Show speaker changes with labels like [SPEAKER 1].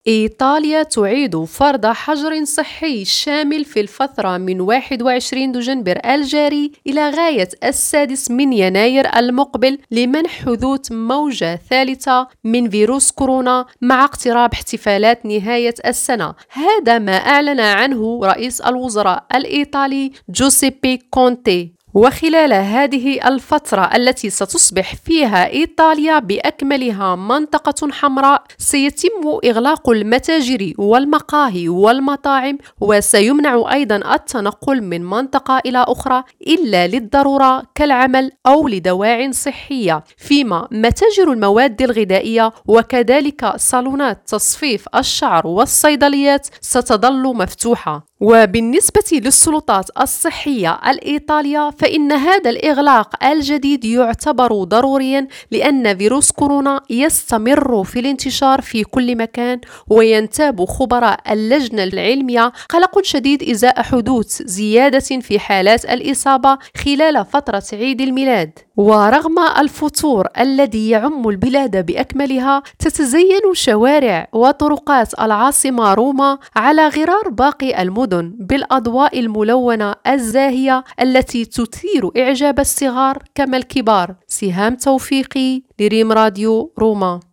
[SPEAKER 1] إيطاليا تعيد فرض حجر صحي شامل في الفترة من 21 دجنبر الجاري إلى غاية 6 من يناير المقبل لمنع حدوث موجة ثالثة من فيروس كورونا مع اقتراب احتفالات نهاية السنة. هذا ما أعلن عنه رئيس الوزراء الإيطالي جوزيبي كونتي. وخلال هذه الفترة التي ستصبح فيها إيطاليا بأكملها منطقة حمراء، سيتم إغلاق المتاجر والمقاهي والمطاعم، وسيمنع أيضا التنقل من منطقة إلى أخرى إلا للضرورة كالعمل أو لدواعٍ صحية، فيما متاجر المواد الغذائية وكذلك صالونات تصفيف الشعر والصيدليات ستظل مفتوحة. وبالنسبة للسلطات الصحية الإيطالية فإن هذا الإغلاق الجديد يعتبر ضروريا لأن فيروس كورونا يستمر في الانتشار في كل مكان، وينتاب خبراء اللجنة العلمية قلق شديد إزاء حدوث زيادة في حالات الإصابة خلال فترة عيد الميلاد. ورغم الفتور الذي يعم البلاد بأكملها، تتزين شوارع وطرقات العاصمة روما على غرار باقي المدن بالأضواء الملونة الزاهية التي تثير إعجاب الصغار كما الكبار. سهام توفيقي لريم راديو روما.